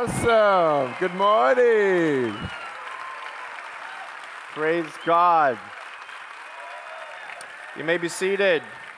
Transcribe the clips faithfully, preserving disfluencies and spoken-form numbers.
Awesome. Good morning. Praise God. You may be seated.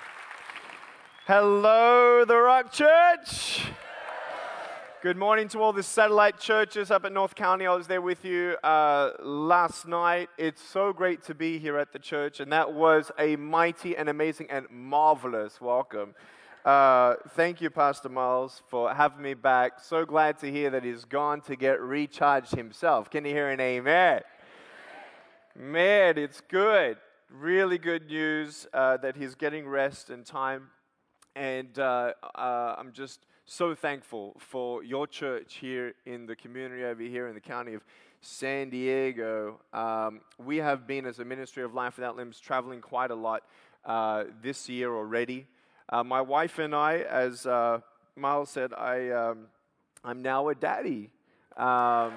Hello, the Rock Church. Good morning to all the satellite churches up at North County. I was there with you uh, last night. It's so great to be here at the church, and that was a mighty and amazing and marvelous welcome. Uh, thank you, Pastor Miles, for having me back. So glad to hear that he's gone to get recharged himself. Can you hear an amen? Man, it's good. Really good news uh, that he's getting rest and time. And uh, uh, I'm just so thankful for your church here in the community over here in the county of San Diego. Um, we have been, as a ministry of Life Without Limbs, traveling quite a lot uh, this year already. Uh, my wife and I, as uh, Miles said, I, um, I'm now a daddy. Um,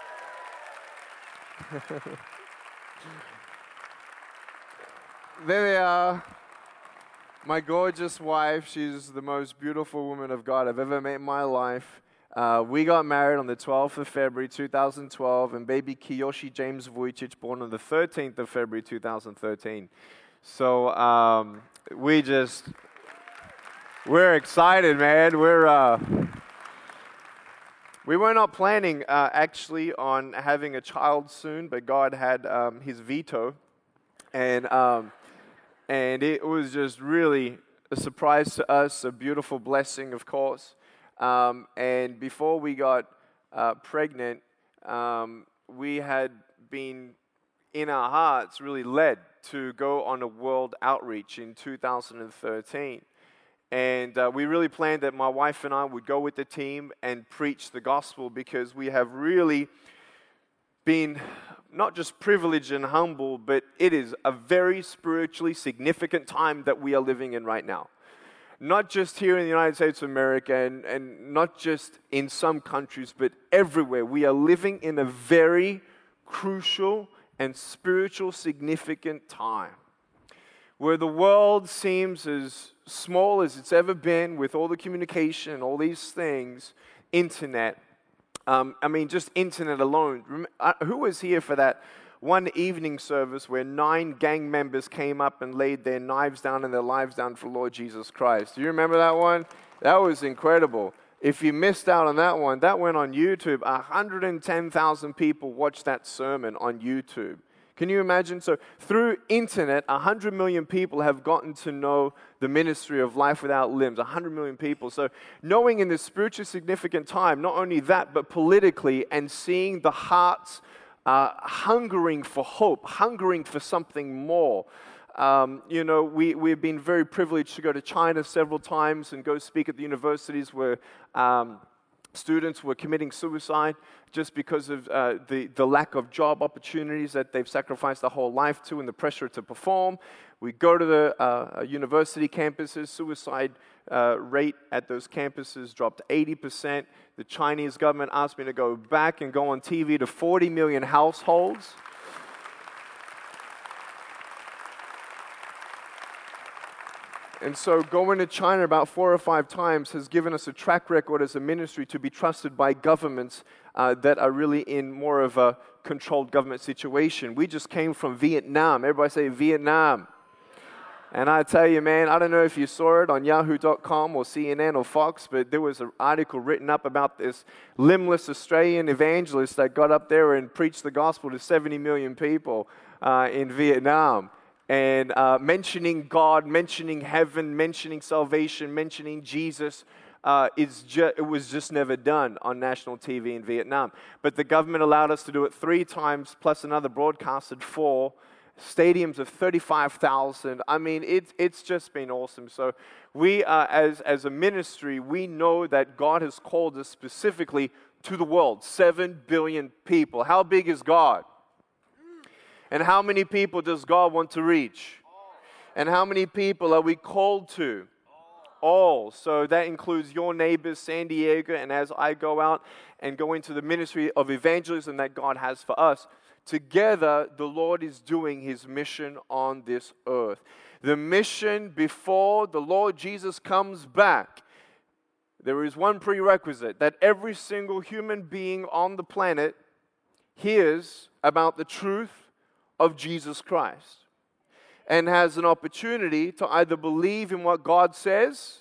there they are. My gorgeous wife. She's the most beautiful woman of God I've ever met in my life. Uh, we got married on the twelfth of February, two thousand twelve, and baby Kiyoshi James Vujicic born on the thirteenth of February, two thousand thirteen. So um, we just... We're excited, man. We're uh, we were not planning uh, actually on having a child soon, but God had um, His veto, and um, and it was just really a surprise to us, a beautiful blessing, of course. Um, and before we got uh, pregnant, um, we had been in our hearts really led to go on a world outreach in two thousand thirteen. And uh, we really planned that my wife and I would go with the team and preach the gospel, because we have really been not just privileged and humble, but it is a very spiritually significant time that we are living in right now. Not just here in the United States of America, and, and not just in some countries, but everywhere. We are living in a very crucial and spiritual significant time, where the world seems as small as it's ever been with all the communication and all these things, internet. Um, I mean, just internet alone. Who was here for that one evening service where nine gang members came up and laid their knives down and their lives down for Lord Jesus Christ? Do you remember that one? That was incredible. If you missed out on that one, that went on YouTube. one hundred ten thousand people watched that sermon on YouTube. Can you imagine? So through internet, one hundred million people have gotten to know the ministry of Life Without Limbs, one hundred million people. So knowing in this spiritually significant time, not only that, but politically, and seeing the hearts uh, hungering for hope, hungering for something more. Um, you know, we, we've been very privileged to go to China several times and go speak at the universities where um, students were committing suicide just because of uh, the, the lack of job opportunities that they've sacrificed their whole life to, and the pressure to perform. We go to the uh, university campuses. Suicide uh, rate at those campuses dropped eighty percent. The Chinese government asked me to go back and go on T V to forty million households. And so going to China about four or five times has given us a track record as a ministry to be trusted by governments uh, that are really in more of a controlled government situation. We just came from Vietnam. Everybody say Vietnam. And I tell you, man, I don't know if you saw it on yahoo dot com or C N N or Fox, but there was an article written up about this limbless Australian evangelist that got up there and preached the gospel to seventy million people uh, in Vietnam. And uh, mentioning God, mentioning heaven, mentioning salvation, mentioning Jesus, uh, is ju- it was just never done on national T V in Vietnam. But the government allowed us to do it three times, plus another broadcasted four. Stadiums of thirty-five thousand. I mean, it, it's just been awesome. So we, uh, as, as a ministry, we know that God has called us specifically to the world. Seven billion people. How big is God? And how many people does God want to reach? And how many people are we called to? All. So that includes your neighbors, San Diego, and as I go out and go into the ministry of evangelism that God has for us, together the Lord is doing His mission on this earth. The mission before the Lord Jesus comes back, there is one prerequisite, that every single human being on the planet hears about the truth of Jesus Christ and has an opportunity to either believe in what God says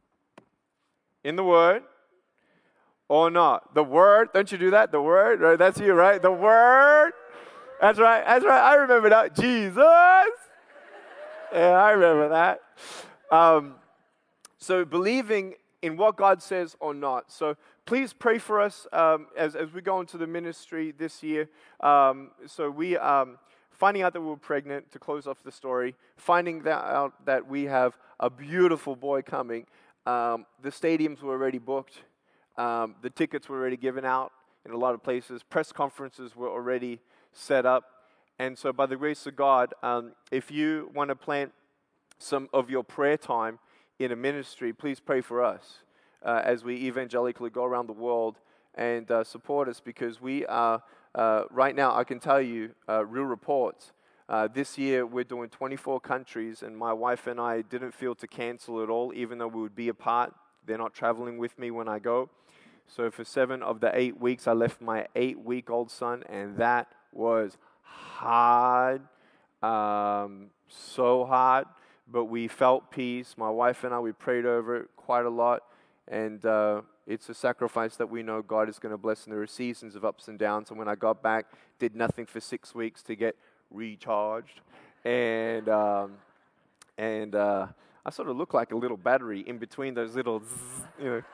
in the Word or not. The Word, don't you do that? The Word, right? That's you, right? The Word. That's right, that's right. I remember that. Jesus. Yeah, I remember that. Um, so believing in what God says or not. So please pray for us um, as, as we go into the ministry this year. Um, so we, um, finding out that we were pregnant, to close off the story, finding that out that we have a beautiful boy coming. Um, the stadiums were already booked. Um, the tickets were already given out in a lot of places. Press conferences were already set up. And so by the grace of God, um, if you want to plant some of your prayer time in a ministry, please pray for us uh, as we evangelically go around the world and uh, support us, because we are, uh, right now, I can tell you, uh, real reports. Uh, this year, we're doing twenty-four countries, and my wife and I didn't feel to cancel at all, even though we would be apart. They're not traveling with me when I go. So for seven of the eight weeks, I left my eight-week-old son, and that was hard, um, so hard. But we felt peace. My wife and I, we prayed over it quite a lot. And uh, it's a sacrifice that we know God is going to bless. And there are seasons of ups and downs. And when I got back, did nothing for six weeks to get recharged. And um, and uh, I sort of look like a little battery in between those little, zzz, you know.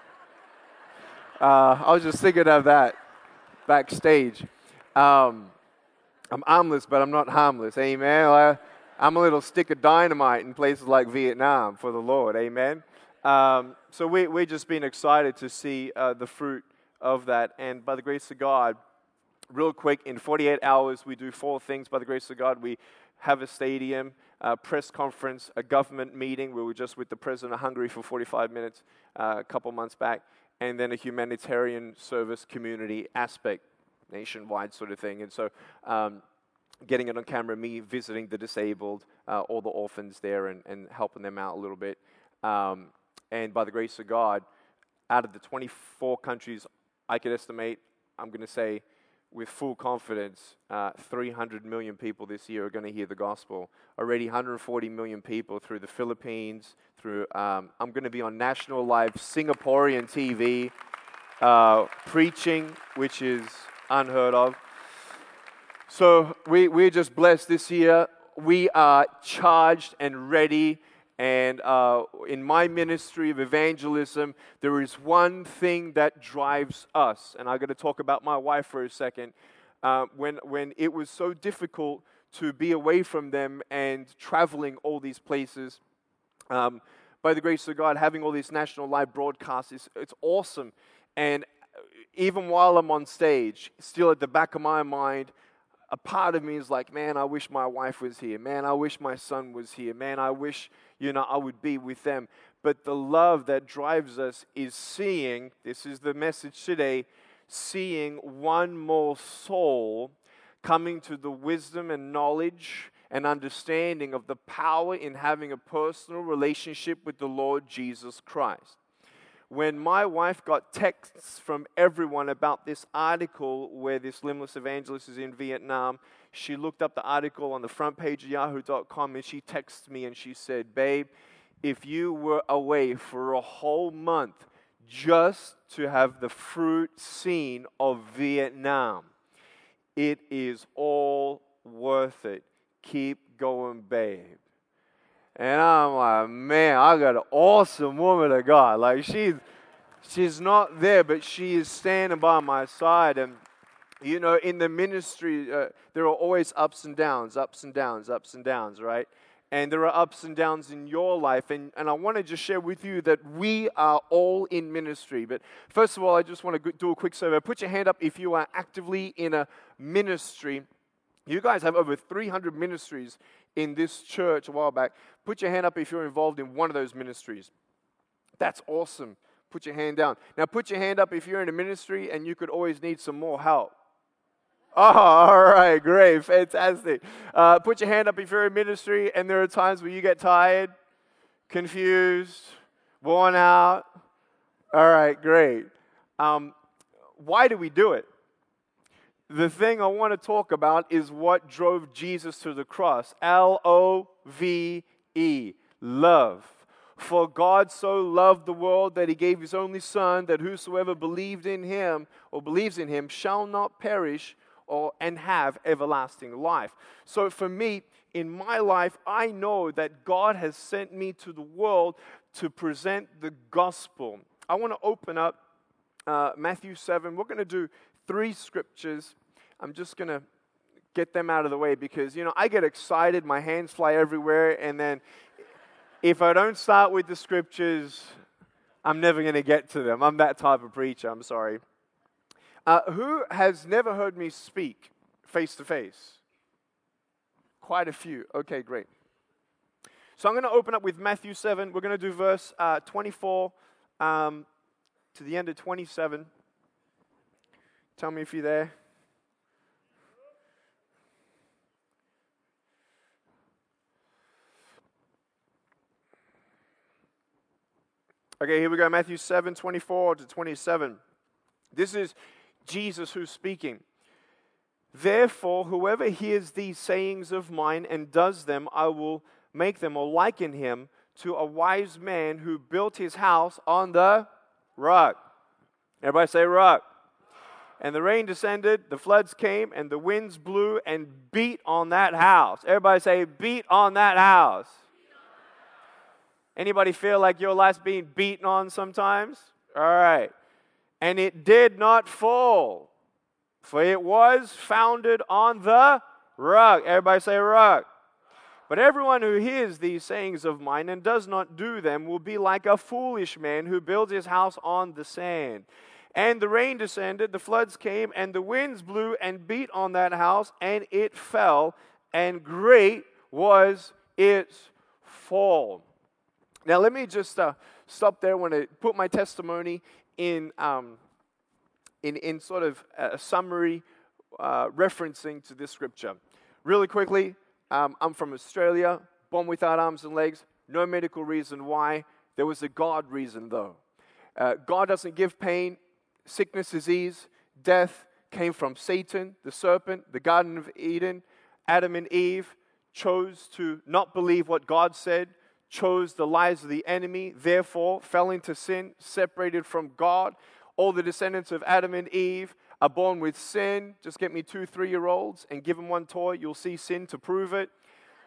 Uh, I was just thinking of that backstage. Um, I'm armless, but I'm not harmless. Amen. I, I'm a little stick of dynamite in places like Vietnam for the Lord. Amen. Um, so we, we've just been excited to see uh, the fruit of that. And by the grace of God, real quick, in forty-eight hours, we do four things. By the grace of God, we have a stadium, a press conference, a government meeting. We were just with the president of Hungary for forty-five minutes uh, a couple months back, and then a humanitarian service community aspect, nationwide sort of thing. And so um, getting it on camera, me visiting the disabled, uh, all the orphans there, and, and helping them out a little bit. Um, and by the grace of God, out of the twenty-four countries, I could estimate, I'm going to say with full confidence, uh, three hundred million people this year are going to hear the gospel. Already one hundred forty million people through the Philippines, through, um, I'm going to be on national live Singaporean T V, uh, preaching, which is unheard of. So we, we're just blessed this year. We are charged and ready. And uh, in my ministry of evangelism, there is one thing that drives us. And I'm going to talk about my wife for a second. Uh, when, when it was so difficult to be away from them and traveling all these places, um, by the grace of God, having all these national live broadcasts, is, it's awesome. And even while I'm on stage, still at the back of my mind, a part of me is like, man, I wish my wife was here. Man, I wish my son was here. Man, I wish, you know, I would be with them. But the love that drives us is seeing, this is the message today, seeing one more soul coming to the wisdom and knowledge and understanding of the power in having a personal relationship with the Lord Jesus Christ. When my wife got texts from everyone about this article where this limbless evangelist is in Vietnam, she looked up the article on the front page of yahoo dot com and she texted me and she said, babe, if you were away for a whole month just to have the fruit seen of Vietnam, it is all worth it. Keep going, babe. And I'm like, man, I got an awesome woman of God. Like, she's, she's not there, but she is standing by my side. And, you know, in the ministry, uh, there are always ups and downs, ups and downs, ups and downs, right? And there are ups and downs in your life. And, and I want to just share with you that we are all in ministry. But first of all, I just want to do a quick survey. Put your hand up if you are actively in a ministry. You guys have over three hundred ministries in this church a while back. Put your hand up if you're involved in one of those ministries. That's awesome. Put your hand down. Now put your hand up if you're in a ministry and you could always need some more help. Oh, all right, great, fantastic. Uh, put your hand up if you're in ministry and there are times where you get tired, confused, worn out. All right, great. Um, why do we do it? The thing I want to talk about is what drove Jesus to the cross. L O V E, love. For God so loved the world that he gave his only Son, that whosoever believed in him or believes in him shall not perish or and have everlasting life. So for me, in my life, I know that God has sent me to the world to present the gospel. I want to open up uh, Matthew seven. We're going to do three scriptures. I'm just going to get them out of the way because, you know, I get excited, my hands fly everywhere, and then if I don't start with the scriptures, I'm never going to get to them. I'm that type of preacher, I'm sorry. Uh, who has never heard me speak face to face? Quite a few. Okay, great. So I'm going to open up with Matthew seven. We're going to do verse uh, twenty-four um, to the end of twenty-seven. Tell me if you're there. Okay, here we go. Matthew seven, twenty-four to twenty-seven. This is Jesus who's speaking. Therefore, whoever hears these sayings of mine and does them, I will make them or liken him to a wise man who built his house on the rock. Everybody say rock. And the rain descended, the floods came, and the winds blew and beat on that house. Everybody say beat on that house. Anybody feel like your life's being beaten on sometimes? All right. And it did not fall, for it was founded on the rock. Everybody say rock. But everyone who hears these sayings of mine and does not do them will be like a foolish man who builds his house on the sand. And the rain descended, the floods came, and the winds blew and beat on that house, and it fell, and great was its fall. Now, let me just uh, stop there when I put my testimony in, um, in, in sort of a summary uh, referencing to this scripture. Really quickly, um, I'm from Australia, born without arms and legs, no medical reason why. There was a God reason, though. Uh, God doesn't give pain, sickness, disease, death came from Satan, the serpent, the Garden of Eden. Adam and Eve chose to not believe what God said, chose the lies of the enemy, therefore fell into sin, separated from God. All the descendants of Adam and Eve are born with sin. Just get me two three-year-olds and give them one toy. You'll see sin to prove it.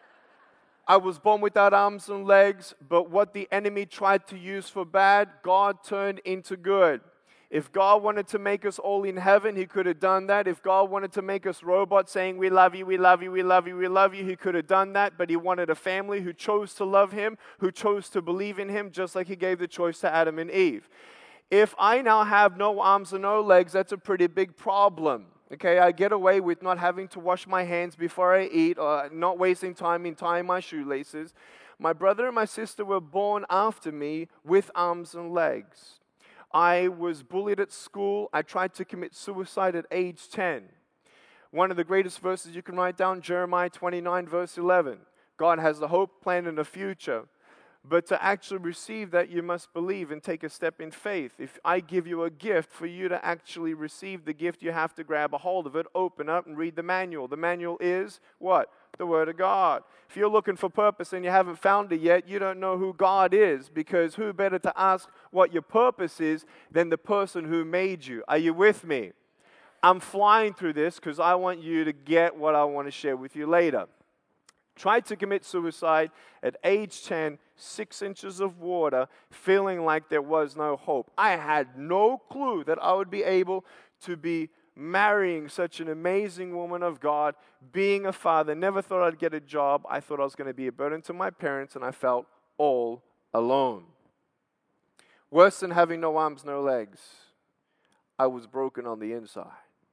I was born without arms and legs, but what the enemy tried to use for bad, God turned into good. If God wanted to make us all in heaven, he could have done that. If God wanted to make us robots saying, we love you, we love you, we love you, we love you, he could have done that. But he wanted a family who chose to love him, who chose to believe in him, just like he gave the choice to Adam and Eve. If I now have no arms and no legs, that's a pretty big problem. Okay, I get away with not having to wash my hands before I eat, or not wasting time in tying my shoelaces. My brother and my sister were born after me with arms and legs. I was bullied at school. I tried to commit suicide at age ten. One of the greatest verses you can write down, Jeremiah twenty-nine, verse eleven. God has a hope, plan, and a future. But to actually receive that, you must believe and take a step in faith. If I give you a gift, for you to actually receive the gift, you have to grab a hold of it, open up, and read the manual. The manual is what? The Word of God. If you're looking for purpose and you haven't found it yet, you don't know who God is, because who better to ask what your purpose is than the person who made you? Are you with me? I'm flying through this because I want you to get what I want to share with you later. Tried to commit suicide at age ten, six inches of water, feeling like there was no hope. I had no clue that I would be able to be marrying such an amazing woman of God, being a father. Never thought I'd get a job. I thought I was going to be a burden to my parents, and I felt all alone. Worse than having no arms, no legs, I was broken on the inside.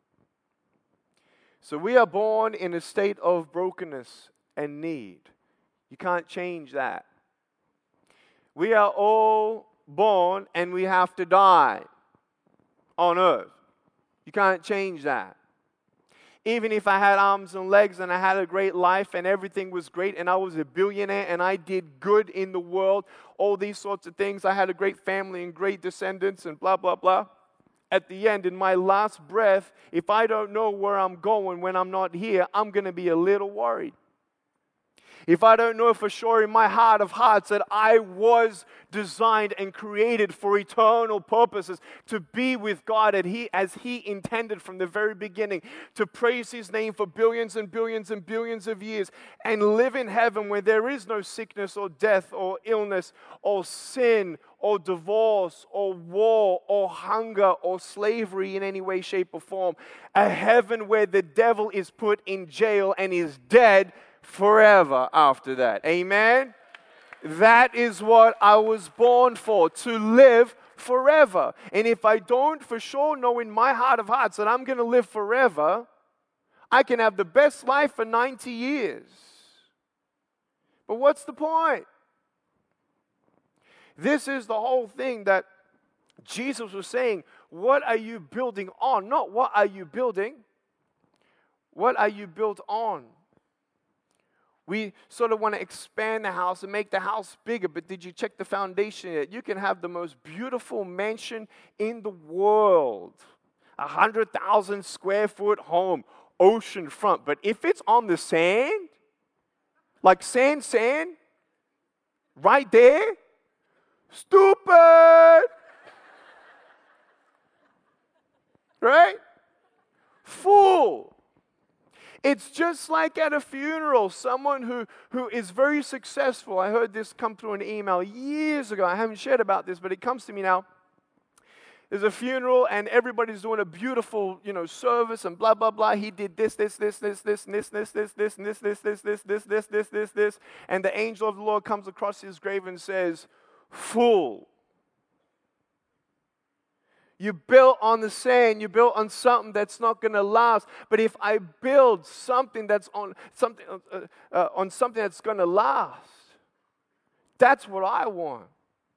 So we are born in a state of brokenness and need. You can't change that. We are all born and we have to die on earth. You can't change that. Even if I had arms and legs and I had a great life and everything was great and I was a billionaire and I did good in the world, all these sorts of things, I had a great family and great descendants and blah, blah, blah. At the end, in my last breath, if I don't know where I'm going when I'm not here, I'm going to be a little worried. If I don't know for sure in my heart of hearts that I was designed and created for eternal purposes, to be with God as he, as he intended from the very beginning, to praise His name for billions and billions and billions of years, and live in heaven where there is no sickness or death or illness or sin or divorce or war or hunger or slavery in any way, shape, or form. A heaven where the devil is put in jail and is dead forever after that. Amen? That is what I was born for, to live forever. And if I don't for sure know in my heart of hearts that I'm going to live forever, I can have the best life for ninety years. But what's the point? This is the whole thing that Jesus was saying. What are you building on? Not what are you building. What are you built on? We sort of want to expand the house and make the house bigger, but did you check the foundation yet? You can have the most beautiful mansion in the world, a one hundred thousand square foot home, ocean front, but if it's on the sand, like sand, sand, right there, stupid, right? Fool. It's just like at a funeral, someone who, who is very successful. I heard this come through an email years ago. I haven't shared about this, but it comes to me now. There's a funeral and everybody's doing a beautiful, you know, service and blah, blah, blah. He did this, this, this, this, this, this, this, this, this, this, this, this, this, this, this, this, this, this. And the angel of the Lord comes across his grave and says, fool. You built on the sand. You built on something that's not going to last. But if I build something that's on something uh, uh, on something that's going to last, that's what I want.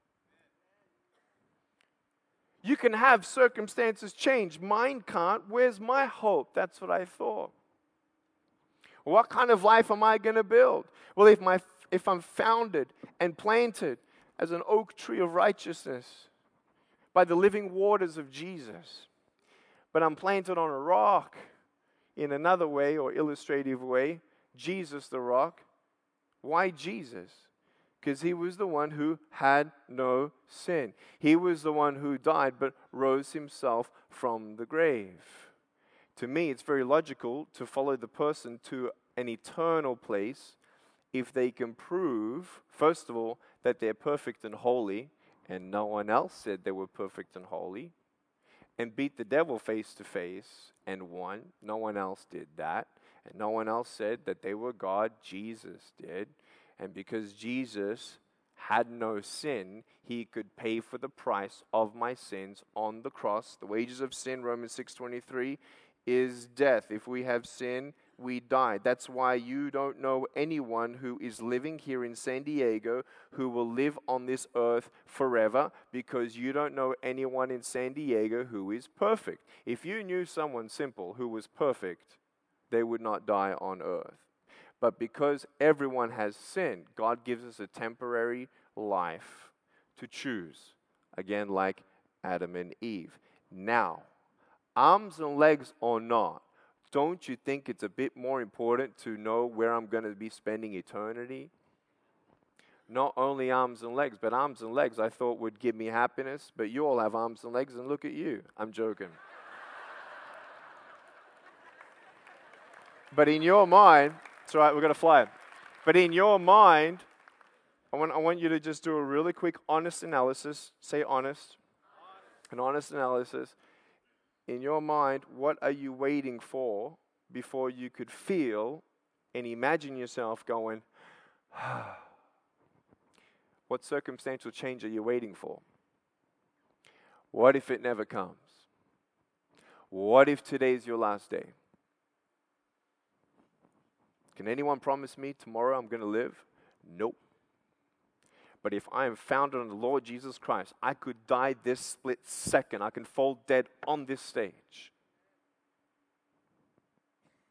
You can have circumstances change. Mine can't. Where's my hope? That's what I thought. What kind of life am I going to build? Well, if my if I'm founded and planted as an oak tree of righteousness, by the living waters of Jesus, but I'm planted on a rock in another way or illustrative way, Jesus the rock. Why Jesus? Because He was the one who had no sin. He was the one who died but rose Himself from the grave. To me, it's very logical to follow the person to an eternal place if they can prove, first of all, that they're perfect and holy, and no one else said they were perfect and holy, and beat the devil face to face and won. No one else did that. And no one else said that they were God. Jesus did. And because Jesus had no sin, He could pay for the price of my sins on the cross. The wages of sin, Romans six twenty-three, is death. If we have sin, we die. That's why you don't know anyone who is living here in San Diego who will live on this earth forever, because you don't know anyone in San Diego who is perfect. If you knew someone simple who was perfect, they would not die on earth. But because everyone has sinned, God gives us a temporary life to choose. Again, like Adam and Eve. Now, arms and legs or not, don't you think it's a bit more important to know where I'm going to be spending eternity? Not only arms and legs, but arms and legs I thought would give me happiness, but you all have arms and legs and look at you. I'm joking. But in your mind, it's all right, we're going to fly. But in your mind, I want, I want you to just do a really quick honest analysis. Say honest. An honest analysis. In your mind, what are you waiting for before you could feel and imagine yourself going, ah. What circumstantial change are you waiting for? What if it never comes? What if today's your last day? Can anyone promise me tomorrow I'm going to live? Nope. But if I am founded on the Lord Jesus Christ, I could die this split second. I can fall dead on this stage.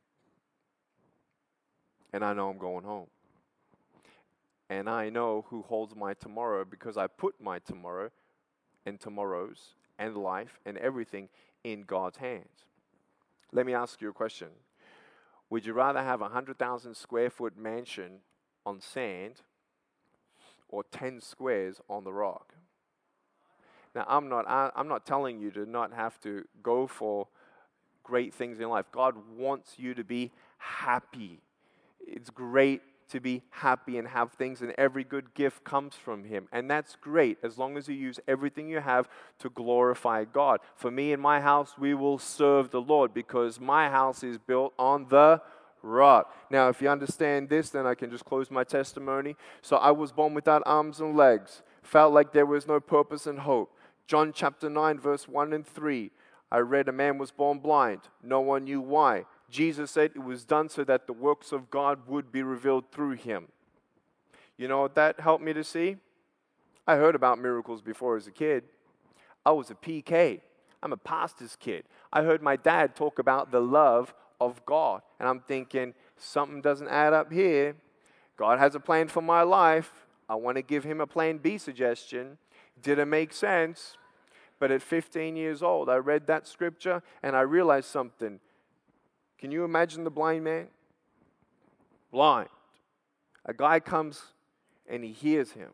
and I know I'm going home. And I know who holds my tomorrow because I put my tomorrow and tomorrows and life and everything in God's hands. Let me ask you a question. Would you rather have a one hundred thousand square foot mansion on sand or ten squares on the rock? Now, I'm not, I, I'm not telling you to not have to go for great things in life. God wants you to be happy. It's great to be happy and have things, and every good gift comes from Him. And that's great as long as you use everything you have to glorify God. For me and my house, we will serve the Lord because my house is built on the rock. Now, if you understand this, then I can just close my testimony. So I was born without arms and legs. Felt like there was no purpose and hope. John chapter nine, verse one and three. I read a man was born blind. No one knew why. Jesus said it was done so that the works of God would be revealed through him. You know what that helped me to see? I heard about miracles before as a kid. I was a P K. I'm a pastor's kid. I heard my dad talk about the love of God. And I'm thinking, something doesn't add up here. God has a plan for my life. I want to give him a plan B suggestion. Didn't make sense. But at fifteen years old, I read that scripture and I realized something. Can you imagine the blind man? Blind. A guy comes and he hears him.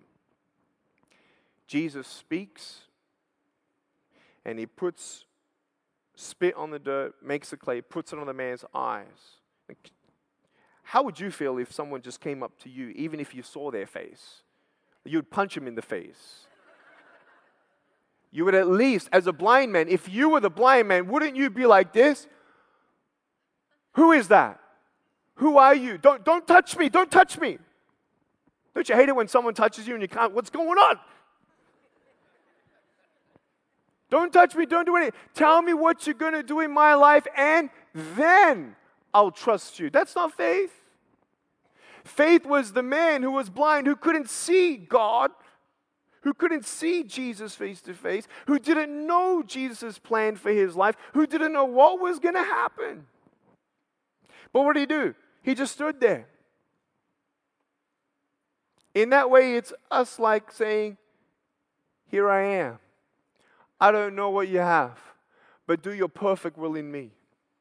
Jesus speaks and he puts spit on the dirt, makes the clay, puts it on the man's eyes. How would you feel if someone just came up to you, even if you saw their face? You'd punch him in the face. You would at least, as a blind man, if you were the blind man, wouldn't you be like this? Who is that? Who are you? Don't, don't touch me. Don't touch me. Don't you hate it when someone touches you and you can't? What's going on? Don't touch me. Don't do anything. Tell me what you're going to do in my life and then I'll trust you. That's not faith. Faith was the man who was blind, who couldn't see God, who couldn't see Jesus face to face, who didn't know Jesus' plan for his life, who didn't know what was going to happen. But what did he do? He just stood there. In that way, it's us like saying, here I am. I don't know what you have, but do your perfect will in me.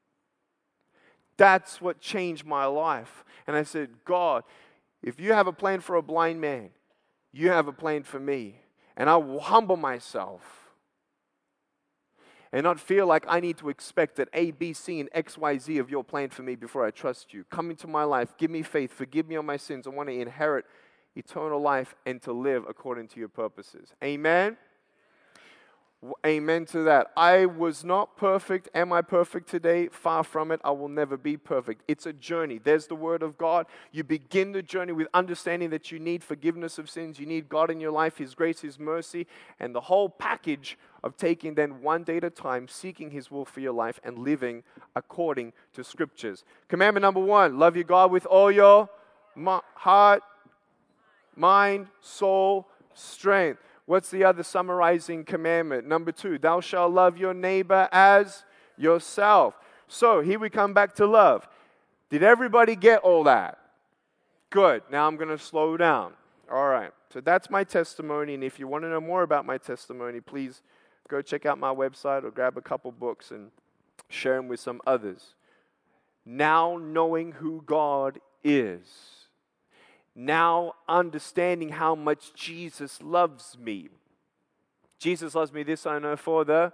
That's what changed my life. And I said, God, if you have a plan for a blind man, you have a plan for me. And I will humble myself and not feel like I need to expect that A, B, C, and X, Y, Z of your plan for me before I trust you. Come into my life, give me faith, forgive me of my sins. I want to inherit eternal life and to live according to your purposes. Amen? Amen to that. I was not perfect. Am I perfect today? Far from it. I will never be perfect. It's a journey. There's the word of God. You begin the journey with understanding that you need forgiveness of sins. You need God in your life, His grace, His mercy, and the whole package of taking then one day at a time, seeking His will for your life and living according to Scriptures. Commandment number one, love your God with all your heart, mind, soul, strength. What's the other summarizing commandment? Number two, thou shalt love your neighbor as yourself. So here we come back to love. Did everybody get all that? Good. Now I'm going to slow down. All right. So that's my testimony. And if you want to know more about my testimony, please go check out my website or grab a couple books and share them with some others. Now knowing who God is. Now understanding how much Jesus loves me. Jesus loves me, this I know for the...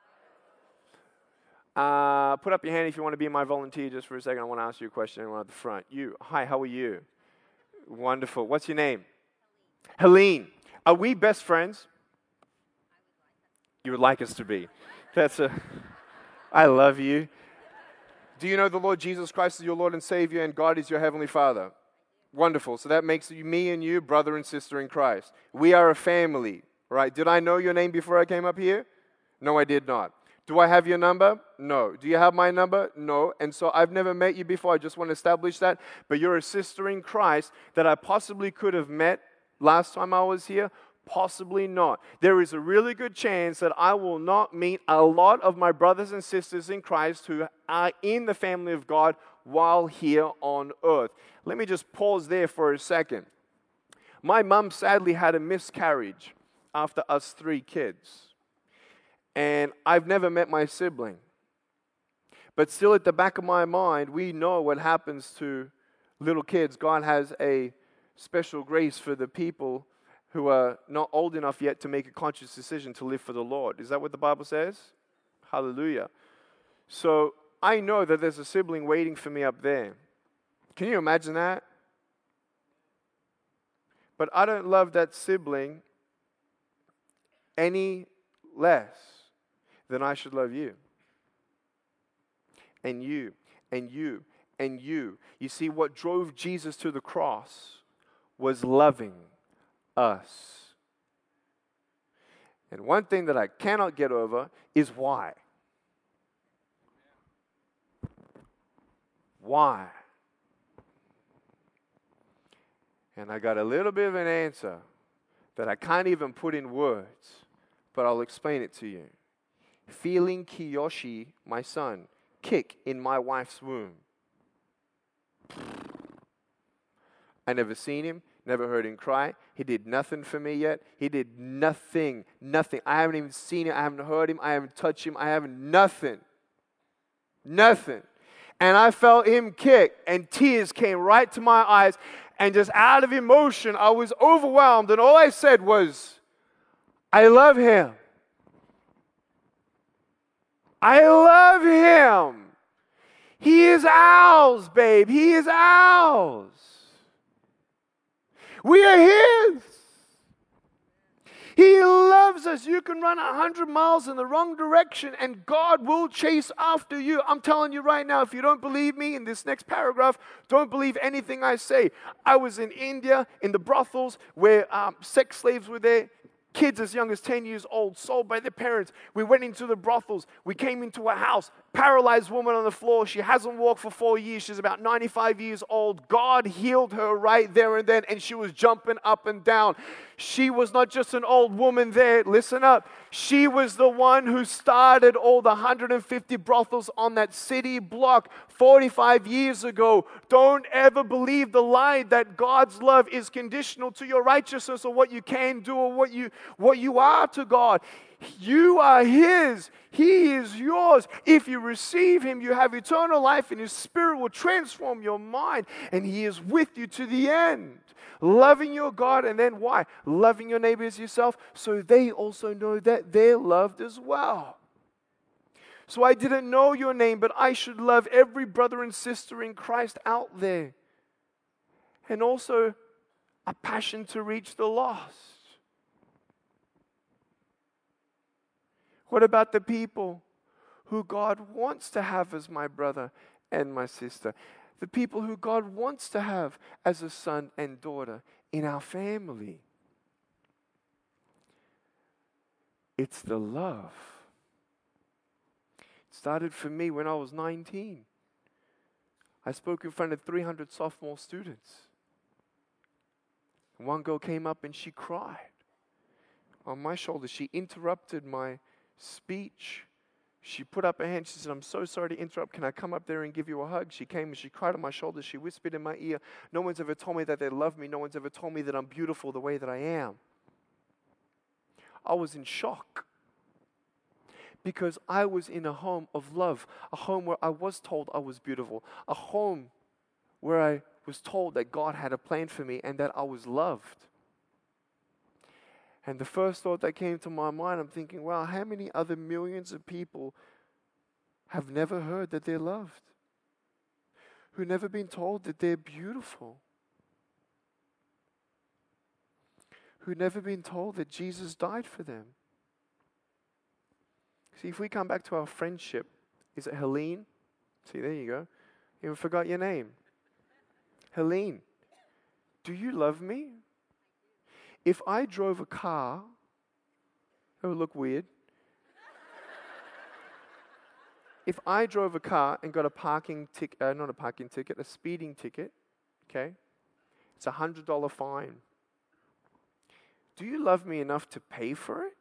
Uh, put up your hand if you want to be my volunteer just for a second. I want to ask you a question. Anyone at the front. You. Hi, how are you? Wonderful. What's your name? Helene. Are we best friends? You would like us to be. That's a... I love you. Do you know the Lord Jesus Christ is your Lord and Savior and God is your Heavenly Father? Wonderful. So that makes you, me and you, brother and sister in Christ. We are a family, right? Did I know your name before I came up here? No, I did not. Do I have your number? No. Do you have my number? No. And so I've never met you before. I just want to establish that. But you're a sister in Christ that I possibly could have met last time I was here, Possibly not. There is a really good chance that I will not meet a lot of my brothers and sisters in Christ who are in the family of God while here on earth. Let me just pause there for a second. My mum sadly had a miscarriage after us three kids. And I've never met my sibling. But still at the back of my mind, we know what happens to little kids. God has a special grace for the people who are not old enough yet to make a conscious decision to live for the Lord. Is that what the Bible says? Hallelujah. So I know that there's a sibling waiting for me up there. Can you imagine that? But I don't love that sibling any less than I should love you. And you, and you, and you. You see, what drove Jesus to the cross was loving us. And one thing that I cannot get over is why. Why? And I got a little bit of an answer that I can't even put in words, but I'll explain it to you. Feeling Kiyoshi, my son, kick in my wife's womb. I never seen him, never heard him cry. He did nothing for me yet. He did nothing, nothing. I haven't even seen him. I haven't heard him. I haven't touched him. I haven't nothing. Nothing. And I felt him kick, and tears came right to my eyes. And just out of emotion, I was overwhelmed. And all I said was, I love him. I love him. He is ours, babe. He is ours. We are his. He loves us. You can run a hundred miles in the wrong direction and God will chase after you. I'm telling you right now, if you don't believe me in this next paragraph, don't believe anything I say. I was in India in the brothels where um, sex slaves were there. Kids as young as ten years old, sold by their parents. We went into the brothels. We came into a house. Paralyzed woman on the floor. She hasn't walked for four years. She's about ninety-five years old. God healed her right there and then, and she was jumping up and down. She was not just an old woman there. Listen up. She was the one who started all the one hundred fifty brothels on that city block forty-five years ago. Don't ever believe the lie that God's love is conditional to your righteousness or what you can do or what you what you are to God. You are His. He is yours. If you receive Him, you have eternal life, and His Spirit will transform your mind, and He is with you to the end. Loving your God, and then why? Loving your neighbor as yourself, so they also know that they're loved as well. So I didn't know your name, but I should love every brother and sister in Christ out there. And also a passion to reach the lost. What about the people who God wants to have as my brother and my sister? The people who God wants to have as a son and daughter in our family. It's the love. It started for me when I was nineteen. I spoke in front of three hundred sophomore students. One girl came up and she cried on my shoulder. She interrupted my speech. She put up her hand. She said, I'm so sorry to interrupt. Can I come up there and give you a hug? She came and she cried on my shoulder. She whispered in my ear, no one's ever told me that they love me. No one's ever told me that I'm beautiful the way that I am. I was in shock because I was in a home of love, a home where I was told I was beautiful, a home where I was told that God had a plan for me and that I was loved. And the first thought that came to my mind, I'm thinking, wow, how many other millions of people have never heard that they're loved? Who never been told that they're beautiful? Who never been told that Jesus died for them? See, if we come back to our friendship, is it Helene? See, there you go. You even forgot your name. Helene, do you love me? If I drove a car, it would look weird. If I drove a car and got a parking ticket, uh, not a parking ticket, a speeding ticket, okay, it's a one hundred dollars fine. do you love me enough to pay for it?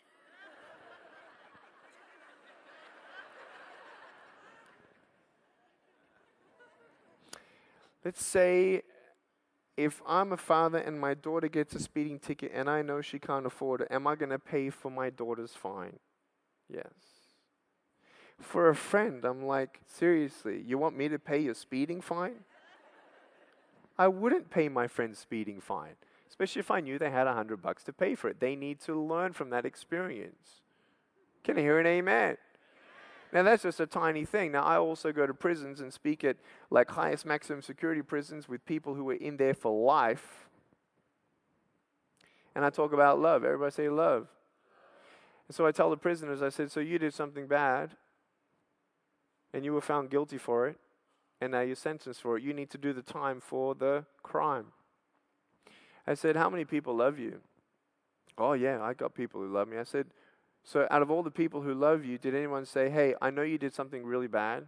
Let's say if I'm a father and my daughter gets a speeding ticket and I know she can't afford it, am I going to pay for my daughter's fine? Yes. For a friend, I'm like, seriously, you want me to pay your speeding fine? I wouldn't pay my friend's speeding fine, especially if I knew they had a hundred bucks to pay for it. They need to learn from that experience. Can I hear an amen? Now, that's just a tiny thing. Now, I also go to prisons and speak at like highest maximum security prisons with people who are in there for life. And I talk about love. Everybody say love. And so I tell the prisoners, I said, so you did something bad, and you were found guilty for it, and now you're sentenced for it. You need to do the time for the crime. I said, how many people love you? Oh, yeah, I got people who love me. I said, so out of all the people who love you, did anyone say, hey, I know you did something really bad,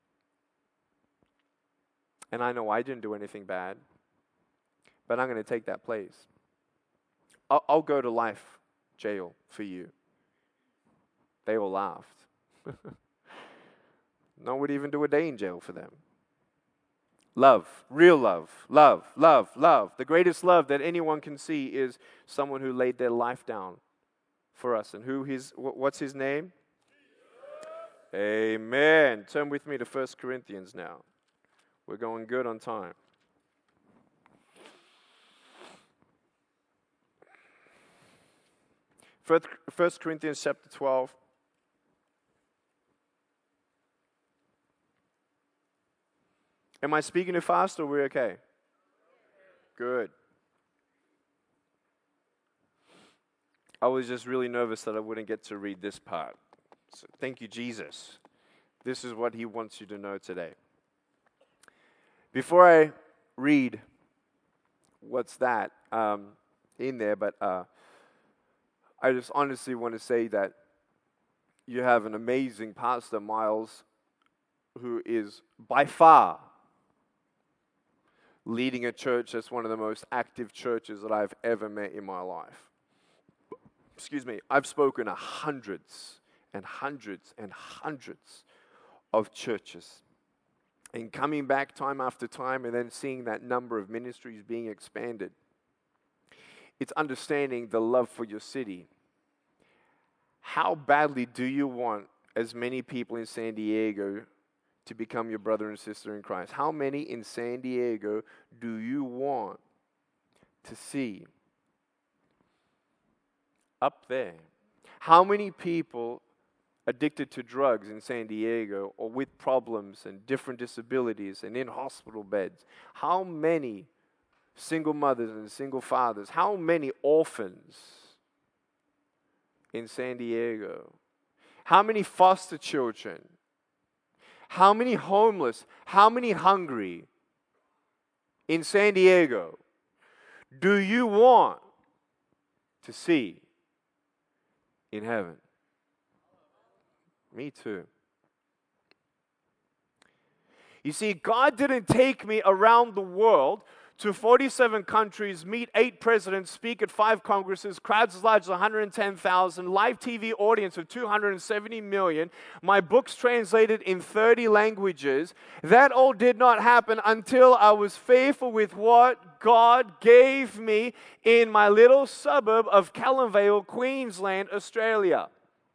and I know I didn't do anything bad, but I'm going to take that place. I'll, I'll go to life jail for you. They all laughed. No one would even do a day in jail for them. Love, real love, love, love, love. The greatest love that anyone can see is someone who laid their life down for us. And who his, what's his name? Amen. Turn with me to First Corinthians now. We're going good on time. First Corinthians chapter twelve. Am I speaking too fast or are we okay? Good. I was just really nervous that I wouldn't get to read this part. So thank you, Jesus. This is what he wants you to know today. Before I read what's that um, in there, but uh, I just honestly want to say that you have an amazing pastor, Miles, who is by far leading a church that's one of the most active churches that I've ever met in my life. Excuse me, I've spoken to hundreds and hundreds and hundreds of churches. And coming back time after time and then seeing that number of ministries being expanded, it's understanding the love for your city. How badly do you want as many people in San Diego to become your brother and sister in Christ? How many in San Diego do you want to see up there? How many people addicted to drugs in San Diego or with problems and different disabilities and in hospital beds? How many single mothers and single fathers? How many orphans in San Diego? How many foster children? How many homeless? How many hungry in San Diego do you want to see in heaven? Me too. You see, God didn't take me around the world to forty-seven countries, meet eight presidents, speak at five congresses, crowds as large as one hundred ten thousand, live T V audience of two hundred seventy million, my books translated in thirty languages. That all did not happen until I was faithful with what God gave me in my little suburb of Callanvale, Queensland, Australia.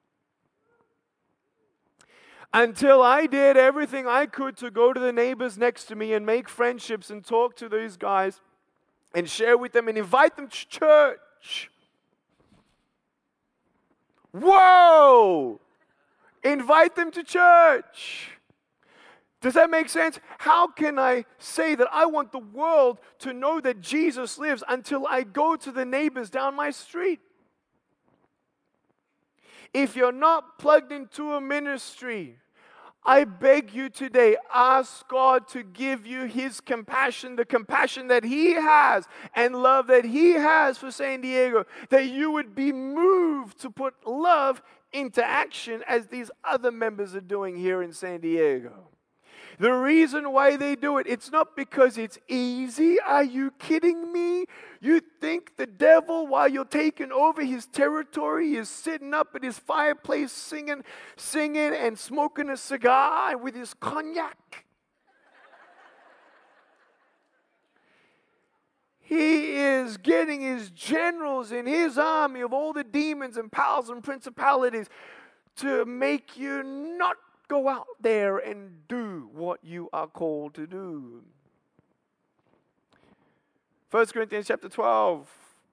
Until I did everything I could to go to the neighbors next to me and make friendships and talk to these guys and share with them and invite them to church. Whoa! Invite them to church. Does that make sense? How can I say that I want the world to know that Jesus lives until I go to the neighbors down my street? If you're not plugged into a ministry, I beg you today, ask God to give you His compassion, the compassion that He has and love that He has for San Diego, that you would be moved to put love into action as these other members are doing here in San Diego. The reason why they do it, it's not because it's easy. Are you kidding me? You think the devil, while you're taking over his territory, is sitting up at his fireplace singing, singing and smoking a cigar with his cognac? He is getting his generals in his army of all the demons and powers and principalities to make you not go out there and do what you are called to do. First Corinthians chapter twelve,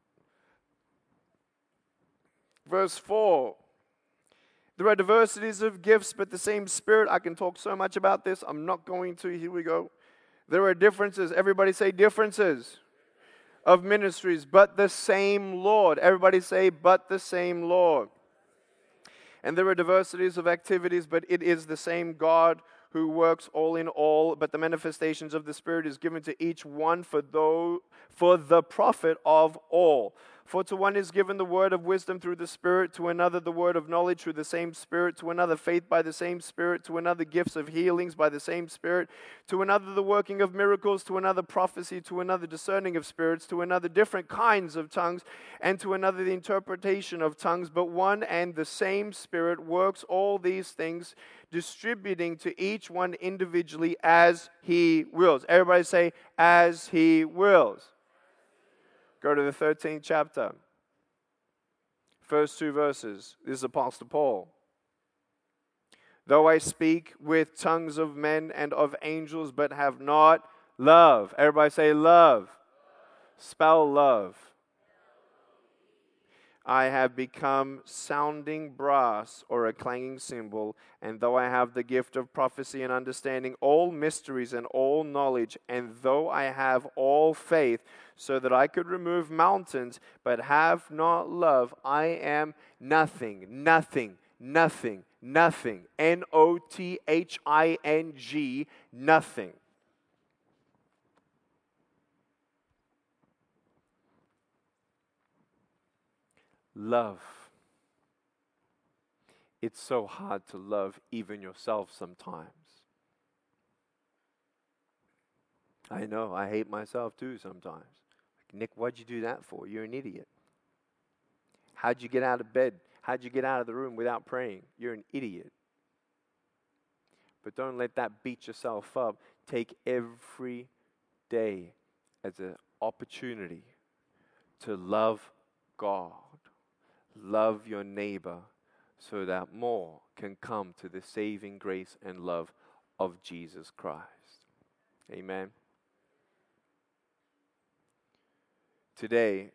verse four. There are diversities of gifts, but the same Spirit. I can talk so much about this. I'm not going to. Here we go. There are differences. Everybody say differences of ministries, but the same Lord. Everybody say, but the same Lord. And there are diversities of activities, but it is the same God who works all in all. But the manifestations of the Spirit is given to each one for, though, for the profit of all. For to one is given the word of wisdom through the Spirit, to another the word of knowledge through the same Spirit, to another faith by the same Spirit, to another gifts of healings by the same Spirit, to another the working of miracles, to another prophecy, to another discerning of spirits, to another different kinds of tongues, and to another the interpretation of tongues. But one and the same Spirit works all these things, distributing to each one individually as He wills. Everybody say, as He wills. Go to the thirteenth chapter. First two verses. This is Apostle Paul. Though I speak with tongues of men and of angels, but have not love. Everybody say love. Spell love. I have become sounding brass or a clanging cymbal, and though I have the gift of prophecy and understanding all mysteries and all knowledge, and though I have all faith, so that I could remove mountains, but have not love, I am nothing, nothing, nothing, nothing. N O T H I N G, nothing. Love. It's so hard to love even yourself sometimes. I know, I hate myself too sometimes. Like, Nick, what'd you do that for? You're an idiot. How'd you get out of bed? How'd you get out of the room without praying? You're an idiot. But don't let that beat yourself up. Take every day as an opportunity to love God. Love your neighbor so that more can come to the saving grace and love of Jesus Christ. Amen. Today,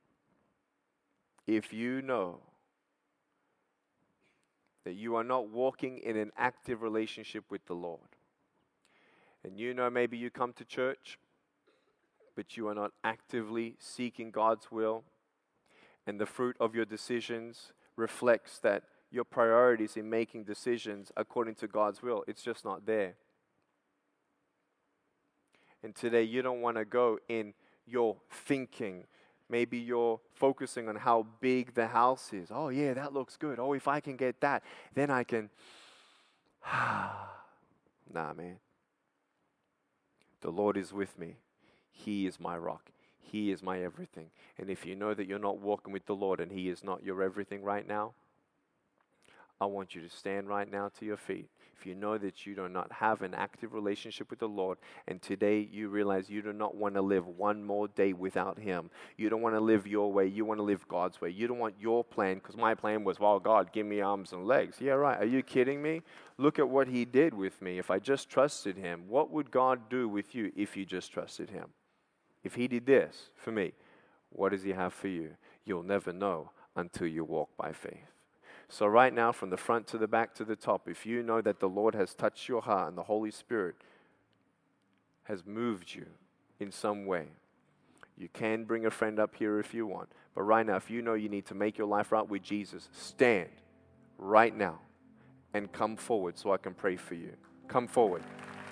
if you know that you are not walking in an active relationship with the Lord, and you know maybe you come to church, but you are not actively seeking God's will, and the fruit of your decisions reflects that your priorities in making decisions according to God's will, it's just not there. And today you don't want to go in your thinking. Maybe you're focusing on how big the house is. Oh yeah, that looks good. Oh, if I can get that, then I can. Nah, man. The Lord is with me. He is my rock. He is my everything. And if you know that you're not walking with the Lord and He is not your everything right now, I want you to stand right now to your feet. If you know that you do not have an active relationship with the Lord, and today you realize you do not want to live one more day without Him. You don't want to live your way. You want to live God's way. You don't want your plan, because my plan was, well, God, give me arms and legs. Yeah, right. Are you kidding me? Look at what He did with me. If I just trusted Him, what would God do with you if you just trusted Him? If He did this for me, what does He have for you? You'll never know until you walk by faith. So right now, from the front to the back to the top, if you know that the Lord has touched your heart and the Holy Spirit has moved you in some way, you can bring a friend up here if you want. But right now, if you know you need to make your life right with Jesus, stand right now and come forward so I can pray for you. Come forward.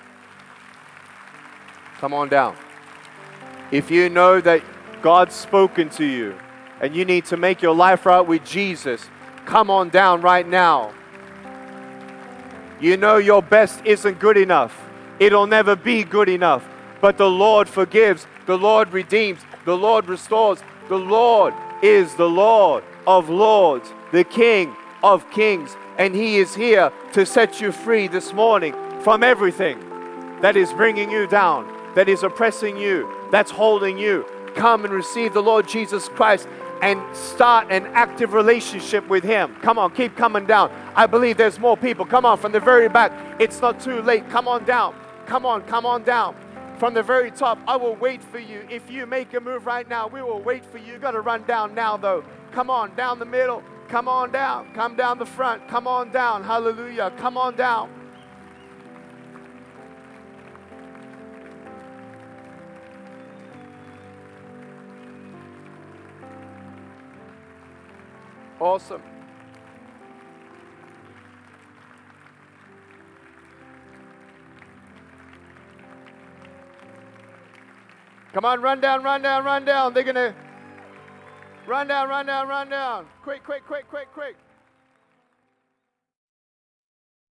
Come on down. If you know that God's spoken to you and you need to make your life right with Jesus, come on down right now. You know your best isn't good enough. It'll never be good enough. But the Lord forgives. The Lord redeems. The Lord restores. The Lord is the Lord of lords, the King of kings. And He is here to set you free this morning from everything that is bringing you down, that is oppressing you, that's holding you. Come and receive the Lord Jesus Christ and start an active relationship with Him. Come on, keep coming down. I believe there's more people. Come on, from the very back. It's not too late. Come on down. Come on, come on down. From the very top, I will wait for you. If you make a move right now, we will wait for you. You got to run down now, though. Come on, down the middle. Come on down. Come down the front. Come on down. Hallelujah. Come on down. Awesome. Come on, run down, run down, run down. They're going to run down, run down, run down. Quick, quick, quick, quick, quick.